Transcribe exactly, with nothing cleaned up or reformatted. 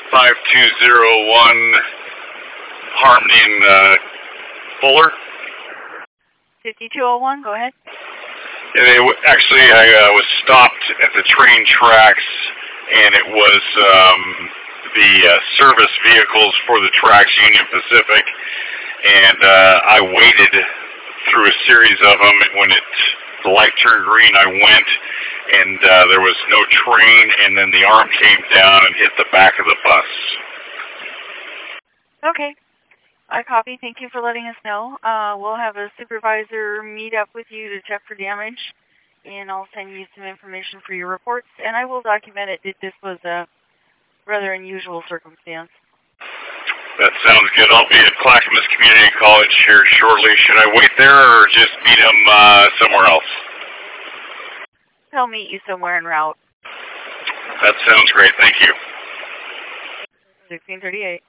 five two zero one Harmony and uh, Fuller. fifty-two oh one, go ahead. Yeah, they w actually, I uh, was stopped at the train tracks, and it was um, the uh, service vehicles for the tracks, Union Pacific, and uh, I waited through a series of them. When it the light turned green, I went, and uh, there was no train, and then the arm came down and hit the back of the bus. Okay. I copy. Thank you for letting us know. Uh, we'll have a supervisor meet up with you to check for damage, and I'll send you some information for your reports, and I will document it that this was a rather unusual circumstance. That sounds good. I'll be at Clackamas Community College here shortly. Should I wait there or just meet him uh, somewhere else? I'll meet you somewhere en route. That sounds great. Thank you. sixteen thirty-eight.